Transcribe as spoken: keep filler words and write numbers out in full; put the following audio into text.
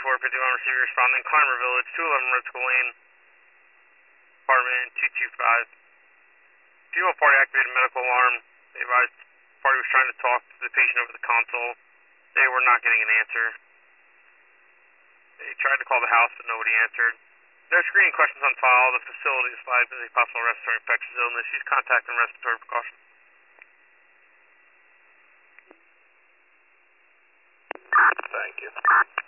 four fifty-one, receiver responding, Climber Village, two eleven Red Skull Lane, apartment two two five. Female party activated medical alarm. They advised the party was trying to talk to the patient over the console. They were not getting an answer. They tried to call the house, but nobody answered. No screening questions on file. The facility is flagged as a possible respiratory infectious illness. Use contact and respiratory precautions. Thank you.